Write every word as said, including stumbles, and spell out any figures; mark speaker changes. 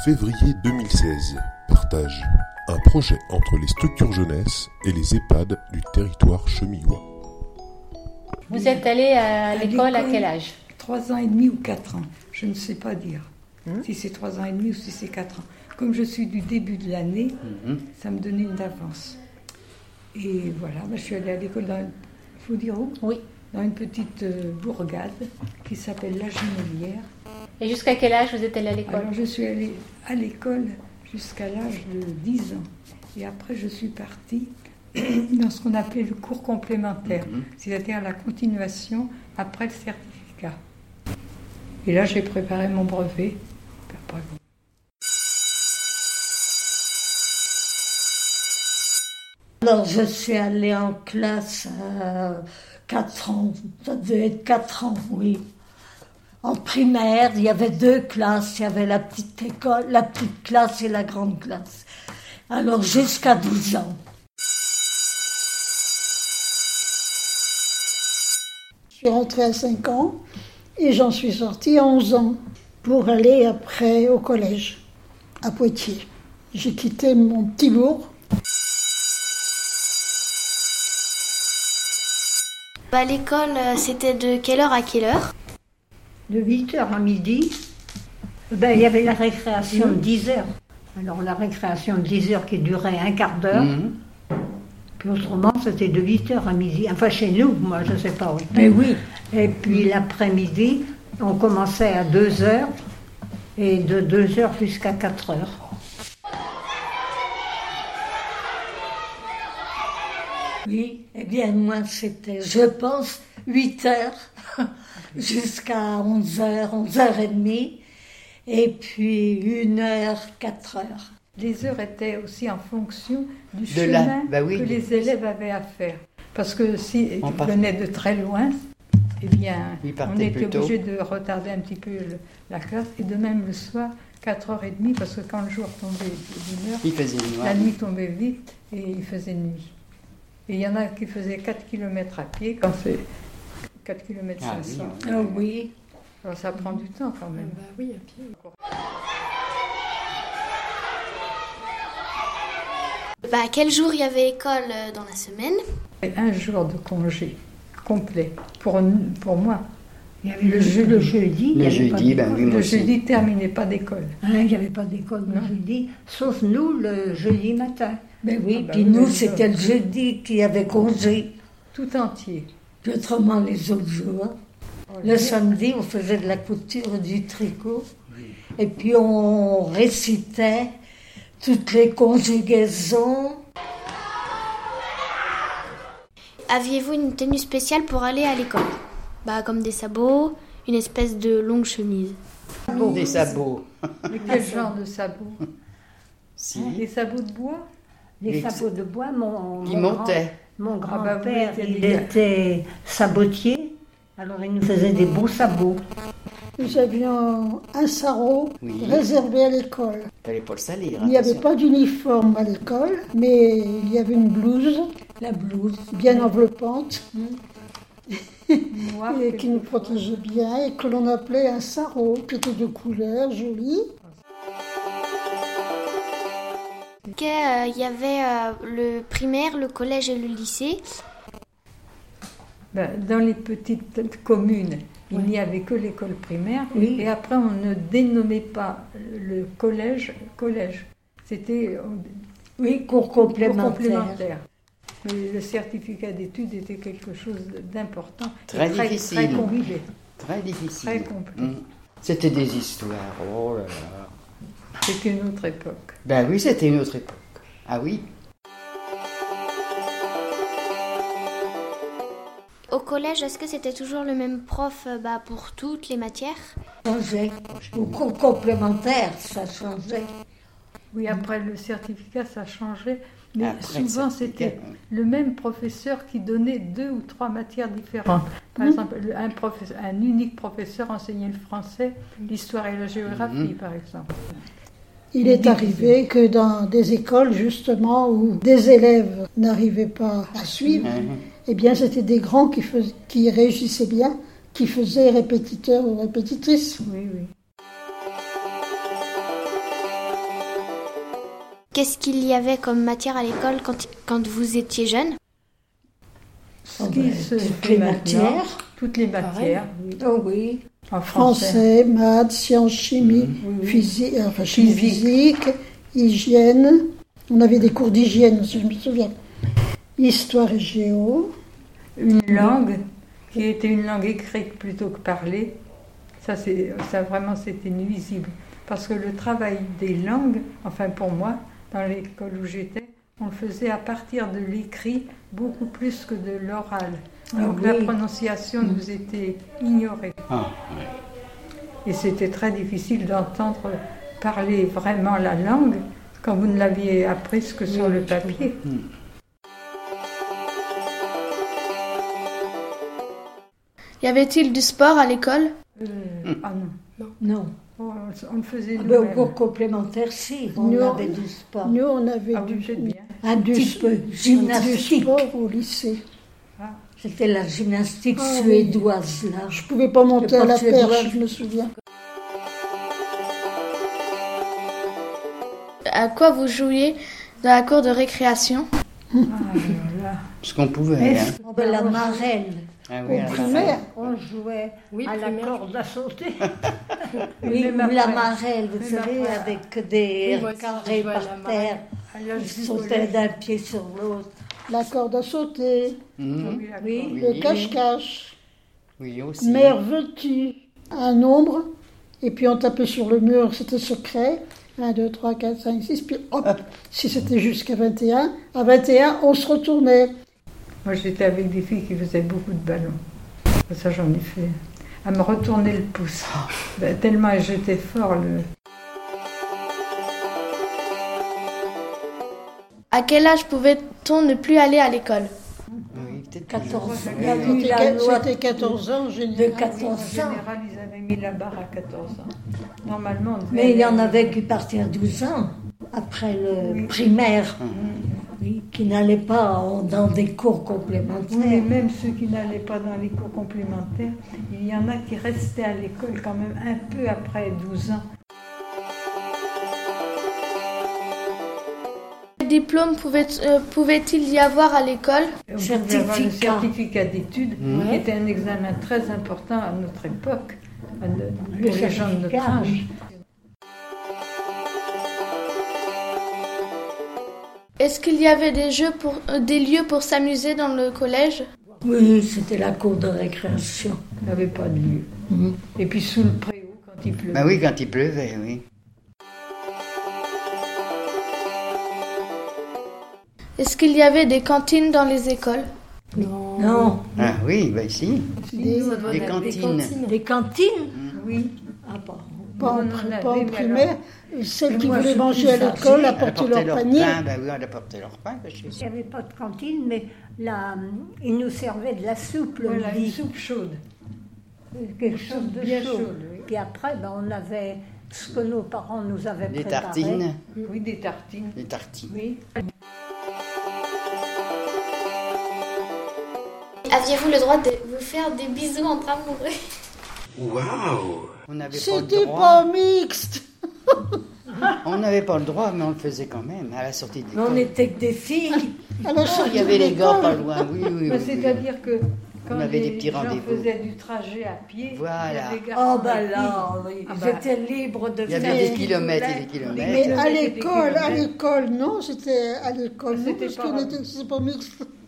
Speaker 1: Février deux mille seize. Partage. Un projet entre les structures jeunesse et les EHPAD du territoire chemillois.
Speaker 2: Vous êtes allé à, à l'école à quel âge?
Speaker 3: Trois ans et demi ou quatre ans, je ne sais pas dire.
Speaker 2: Hum?
Speaker 3: Si c'est trois ans et demi ou si c'est quatre ans. Comme je suis du début de l'année, mmh. ça me donnait une avance. Et voilà, ben, je suis allée à l'école dans, il faut dire où?
Speaker 2: Oui.
Speaker 3: Dans une petite euh, bourgade qui s'appelle La Genelière.
Speaker 2: Et jusqu'à quel âge vous êtes allée à l'école?
Speaker 3: Alors je suis allée à l'école jusqu'à l'âge de dix ans. Et après je suis partie dans ce qu'on appelait le cours complémentaire, mmh. c'est-à-dire la continuation après le certificat. Et là j'ai préparé mon brevet. Après, bon.
Speaker 4: Alors, je suis allée en classe à quatre ans, ça devait être quatre ans, oui. En primaire, il y avait deux classes, il y avait la petite école, la petite classe et la grande classe. Alors, jusqu'à douze ans.
Speaker 5: Je suis rentrée à cinq ans et j'en suis sortie à onze ans pour aller après au collège, à Poitiers. J'ai quitté mon petit bourg.
Speaker 6: À l'école, c'était de quelle heure à quelle heure?
Speaker 7: De huit heures à midi. Ben, il y avait la récréation de dix heures. Alors la récréation de dix heures qui durait un quart d'heure. Mmh. Puis autrement, c'était de huit heures à midi. Enfin, chez nous, moi, je ne sais pas.
Speaker 4: Mais oui.
Speaker 7: Et puis l'après-midi, on commençait à deux heures. Et de deux heures jusqu'à quatre heures.
Speaker 4: Oui, eh bien moi c'était, je pense, huit heures jusqu'à onze heures, onze heures trente, et puis une heure, quatre heures.
Speaker 3: Les heures étaient aussi en fonction du
Speaker 8: de
Speaker 3: chemin
Speaker 8: la, bah oui,
Speaker 3: que les élèves avaient à faire. Parce que s'ils
Speaker 8: part...
Speaker 3: venaient de très loin, eh bien, on était obligé de retarder un petit peu le, la classe, et de même le soir, quatre heures trente, parce que quand le jour tombait d'une heure,
Speaker 8: il faisait nuit,
Speaker 3: la nuit tombait vite et il faisait nuit. Et il y en a qui faisaient quatre kilomètres à pied, quand c'est quatre kilomètres cinq cents.
Speaker 4: Ah oui. Oh oui.
Speaker 3: Alors ça prend du temps quand même.
Speaker 2: Bah oui, à pied.
Speaker 6: Bah, quel jour il y avait école dans la semaine?
Speaker 3: Un jour de congé complet pour, pour moi.
Speaker 7: Il y avait le, je, le jeudi.
Speaker 8: Le jeudi, ben oui, moi
Speaker 3: Le
Speaker 8: aussi.
Speaker 3: jeudi, terminé pas d'école.
Speaker 7: Ah, il n'y avait pas d'école le jeudi, sauf nous le jeudi matin.
Speaker 4: Ben oui,
Speaker 3: ah bah
Speaker 4: puis
Speaker 3: oui,
Speaker 4: nous,
Speaker 3: oui,
Speaker 4: c'était
Speaker 3: oui.
Speaker 4: le jeudi qui avait congé.
Speaker 3: Tout entier.
Speaker 4: Puis autrement, les autres jours.
Speaker 3: Oh,
Speaker 4: le samedi, on faisait de la couture, du tricot. Oui. Et puis, on récitait toutes les conjugaisons.
Speaker 6: Aviez-vous une tenue spéciale pour aller à l'école? Bah, comme des sabots, une espèce de longue chemise.
Speaker 8: Bon, des sabots.
Speaker 3: Mais quel genre de sabots?
Speaker 8: Si.
Speaker 3: Des sabots de bois?
Speaker 7: Les, les sabots de bois, mon,
Speaker 8: qui
Speaker 7: mon
Speaker 8: montaient.
Speaker 7: Grand, mon
Speaker 3: grand-père,
Speaker 7: grand-père,
Speaker 3: ah bah,
Speaker 7: il était sabotier, alors il nous faisait des beaux sabots.
Speaker 5: Nous avions un sarrau
Speaker 8: oui.
Speaker 5: réservé à l'école.
Speaker 8: Il fallait pas le salir.
Speaker 5: Il n'y avait pas d'uniforme à l'école, mais il y avait une blouse,
Speaker 4: la blouse
Speaker 5: bien enveloppante,
Speaker 3: mmh. Noir,
Speaker 5: et qui nous protégeait bien, et que l'on appelait un sarrau, qui était de couleur jolie.
Speaker 6: Il euh, y avait euh, le primaire, le collège et le lycée.
Speaker 3: Ben, dans les petites communes, il oui. n'y avait que l'école primaire.
Speaker 4: Oui.
Speaker 3: Et après, on ne dénommait pas le collège collège. C'était
Speaker 4: oui, cours complémentaire.
Speaker 3: Cours complémentaire. Mais le certificat d'études était quelque chose d'important.
Speaker 8: Très,
Speaker 3: très
Speaker 8: difficile.
Speaker 3: Très complet.
Speaker 8: Très difficile.
Speaker 3: Très complet.
Speaker 8: Mmh. C'était des histoires. Oh là là.
Speaker 3: C'était une autre époque.
Speaker 8: Ben oui, c'était une autre époque. Ah oui.
Speaker 6: Au collège, est-ce que c'était toujours le même prof bah, pour toutes les matières?
Speaker 4: Ça changeait. Au cours complémentaire, ça changeait.
Speaker 3: Oui, après le certificat, ça changeait. Mais
Speaker 8: après
Speaker 3: souvent, c'était le même professeur qui donnait deux ou trois matières différentes. Par mmh. exemple, un, professeur, un unique professeur enseignait le français, l'histoire et la géographie, mmh. par exemple.
Speaker 5: Il est arrivé que dans des écoles, justement, où des élèves n'arrivaient pas à suivre, mmh. eh bien, c'était des grands qui, fais, qui réussissaient bien, qui faisaient répétiteurs ou répétitrices.
Speaker 3: Oui, oui.
Speaker 6: Qu'est-ce qu'il y avait comme matière à l'école quand, quand vous étiez jeune?
Speaker 3: Ce qui se
Speaker 4: Toutes
Speaker 3: fait
Speaker 4: les
Speaker 3: maintenant,
Speaker 4: matières.
Speaker 3: Toutes les matières. Oui.
Speaker 4: Oh oui.
Speaker 3: En français.
Speaker 5: Français, maths, sciences, chimie,
Speaker 3: Oui, oui.
Speaker 5: physique, enfin, chimie
Speaker 3: Physique.
Speaker 5: physique, hygiène. On avait des cours d'hygiène aussi, je me souviens. Histoire et géo.
Speaker 3: Une langue qui était une langue écrite plutôt que parlée. Ça, c'est, ça vraiment, c'était nuisible. Parce que le travail des langues, enfin pour moi, dans l'école où j'étais, on le faisait à partir de l'écrit beaucoup plus que de l'oral.
Speaker 4: Ah
Speaker 3: Donc
Speaker 4: oui.
Speaker 3: la prononciation nous était ignorée.
Speaker 8: Ah,
Speaker 3: Et c'était très difficile d'entendre parler vraiment la langue quand vous ne l'aviez apprise que sur le papier.
Speaker 6: Y avait-il du sport à l'école?
Speaker 3: Euh, ah non,
Speaker 4: Non.
Speaker 3: Oh, on le faisait
Speaker 4: Ah ben, au
Speaker 3: nous-mêmes.
Speaker 4: cours complémentaire, si, on
Speaker 5: Nous,
Speaker 4: avait du sport.
Speaker 5: Nous, on avait
Speaker 3: Ah,
Speaker 5: du,
Speaker 3: vous faites bien.
Speaker 4: Un
Speaker 5: du,
Speaker 4: petit peu.
Speaker 5: du
Speaker 4: Gymnastique.
Speaker 5: sport au lycée.
Speaker 4: C'était la gymnastique
Speaker 5: Ah oui.
Speaker 4: suédoise, là.
Speaker 5: Je pouvais pas monter
Speaker 4: Le
Speaker 5: à la
Speaker 4: porte-doigt.
Speaker 5: perche, je me souviens.
Speaker 6: À quoi vous jouiez dans la cour de récréation?
Speaker 3: Ah, là, là.
Speaker 8: ce qu'on pouvait. Hein.
Speaker 4: Oh, ben, la marelle.
Speaker 8: Ah oui,
Speaker 5: Au
Speaker 8: à la
Speaker 5: primaire.
Speaker 7: On jouait
Speaker 2: Oui,
Speaker 7: à la
Speaker 2: primaire.
Speaker 7: corde à sauter.
Speaker 4: Oui,
Speaker 3: Même
Speaker 4: ou
Speaker 3: après.
Speaker 4: la marelle, vous
Speaker 3: Même
Speaker 4: savez,
Speaker 3: après.
Speaker 4: avec des
Speaker 2: Oui, moi aussi,
Speaker 4: carrés
Speaker 2: je jouais à
Speaker 4: par
Speaker 2: la marelle.
Speaker 4: terre.
Speaker 3: À l'âge
Speaker 4: Ils
Speaker 3: du
Speaker 4: sautaient
Speaker 3: collège.
Speaker 4: d'un pied sur l'autre.
Speaker 5: La corde à sauter,
Speaker 8: Mhm.
Speaker 3: Oui, d'accord.
Speaker 4: Oui.
Speaker 5: le cache-cache,
Speaker 8: Oui, aussi.
Speaker 5: mère veux-tu, un nombre, et puis on tapait sur le mur, c'était secret. un, deux, trois, quatre, cinq, six, puis hop, si c'était jusqu'à vingt et un, à vingt et un, on se retournait.
Speaker 3: Moi, j'étais avec des filles qui faisaient beaucoup de ballons. Ça, j'en ai fait. À me retourner le pouce. Ben, tellement j'étais fort. Le...
Speaker 6: À quel âge pouvait-on ne plus aller à l'école?
Speaker 8: Oui, peut-être
Speaker 4: quatorze
Speaker 3: Moi,
Speaker 4: ans. Il y a
Speaker 3: j'avais-
Speaker 4: eu la loi
Speaker 5: C'était quatorze ans,
Speaker 4: de
Speaker 5: général.
Speaker 3: En
Speaker 4: quatorze ans.
Speaker 3: général, ils avaient mis la barre à quatorze ans. Normalement, on devait
Speaker 4: Mais il y en
Speaker 3: aller-
Speaker 4: avait qui partaient à douze ans, après le
Speaker 3: Oui.
Speaker 4: primaire, oui, qui n'allaient pas en- dans des cours
Speaker 3: Oui, mais
Speaker 4: complémentaires.
Speaker 3: même ceux qui n'allaient pas dans les cours complémentaires, il y en a qui restaient à l'école quand même un peu après douze ans.
Speaker 6: Quel diplôme pouvait, euh, pouvait-il y avoir à l'école?
Speaker 3: On pouvait avoir le
Speaker 4: Certificat.
Speaker 3: certificat d'études, qui était un examen très important à notre époque, à de-
Speaker 4: Le
Speaker 3: pour les gens de notre
Speaker 4: certificat,
Speaker 3: âge.
Speaker 4: oui.
Speaker 6: Est-ce qu'il y avait des jeux pour, euh, des lieux pour s'amuser dans le collège?
Speaker 4: Oui, c'était la cour de récréation.
Speaker 3: Il n'y avait pas de lieu.
Speaker 4: Mhm.
Speaker 3: Et puis sous le préau, quand il pleuvait.
Speaker 8: Ben oui, quand il pleuvait, oui.
Speaker 6: Est-ce qu'il y avait des cantines dans les écoles?
Speaker 2: Non.
Speaker 4: Non,
Speaker 8: Ah oui, ben si.
Speaker 5: Des-
Speaker 2: Ça doit
Speaker 8: Des
Speaker 2: être
Speaker 8: cantines.
Speaker 4: des cantines.
Speaker 3: Oui.
Speaker 4: Ah bon.
Speaker 5: Pas en,
Speaker 3: Nous, on en
Speaker 5: pri-
Speaker 3: avait,
Speaker 5: pas en
Speaker 3: mais
Speaker 5: primaire. Celles
Speaker 4: Mais
Speaker 5: qui
Speaker 4: moi,
Speaker 5: voulaient
Speaker 4: je
Speaker 5: manger
Speaker 4: suis
Speaker 5: à l'école
Speaker 4: âgée.
Speaker 8: Elle
Speaker 5: apportaient
Speaker 8: apportait
Speaker 5: leur
Speaker 8: leur
Speaker 5: panier.
Speaker 8: pain, ben oui, elle apportait leur pain. ben, chez
Speaker 7: Il n'y avait pas de cantine, mais la, ils nous servaient de la soupe le
Speaker 3: Voilà, une
Speaker 7: midi.
Speaker 3: soupe chaude.
Speaker 7: Quelque chose de
Speaker 3: bien
Speaker 7: chaud.
Speaker 3: chaude, oui.
Speaker 7: Puis après, ben, on avait ce que nos parents nous avaient
Speaker 8: Des
Speaker 7: préparé.
Speaker 8: tartines.
Speaker 3: Oui, des tartines.
Speaker 8: Des tartines.
Speaker 3: Oui.
Speaker 6: Aviez-vous le droit de vous faire des bisous entre amoureux?
Speaker 8: On n'avait pas le
Speaker 5: C'était
Speaker 8: droit.
Speaker 5: pas mixte.
Speaker 8: On n'avait pas le droit, mais on le faisait quand même à la sortie de
Speaker 4: Mais on
Speaker 8: l'école.
Speaker 4: n'était que des filles.
Speaker 5: À la
Speaker 8: Ah,
Speaker 5: sortie
Speaker 8: il y avait
Speaker 5: de
Speaker 8: les gars
Speaker 5: l'école.
Speaker 8: pas loin, oui, oui.
Speaker 3: Mais
Speaker 8: oui, oui.
Speaker 3: c'est-à-dire que quand
Speaker 8: On avait
Speaker 3: les
Speaker 8: des petits
Speaker 3: gens
Speaker 8: rendez-vous.
Speaker 3: faisaient du trajet à pied,
Speaker 8: Voilà.
Speaker 3: il y avait des garçons
Speaker 4: Oh ben
Speaker 3: et
Speaker 4: là,
Speaker 3: filles.
Speaker 4: oui,
Speaker 3: Ah
Speaker 4: ils
Speaker 3: bah,
Speaker 4: étaient libres de
Speaker 8: Il y
Speaker 4: faire
Speaker 8: avait
Speaker 4: ce
Speaker 8: des
Speaker 4: qu'ils
Speaker 8: kilomètres et
Speaker 4: voulaient.
Speaker 8: des
Speaker 5: Mais
Speaker 8: kilomètres.
Speaker 5: à
Speaker 3: Des
Speaker 5: l'école, à
Speaker 3: kilomètres.
Speaker 5: l'école, non, c'était à l'école, non,
Speaker 3: C'était
Speaker 5: parce
Speaker 3: pas-
Speaker 5: qu'on était, c'est pas mixte.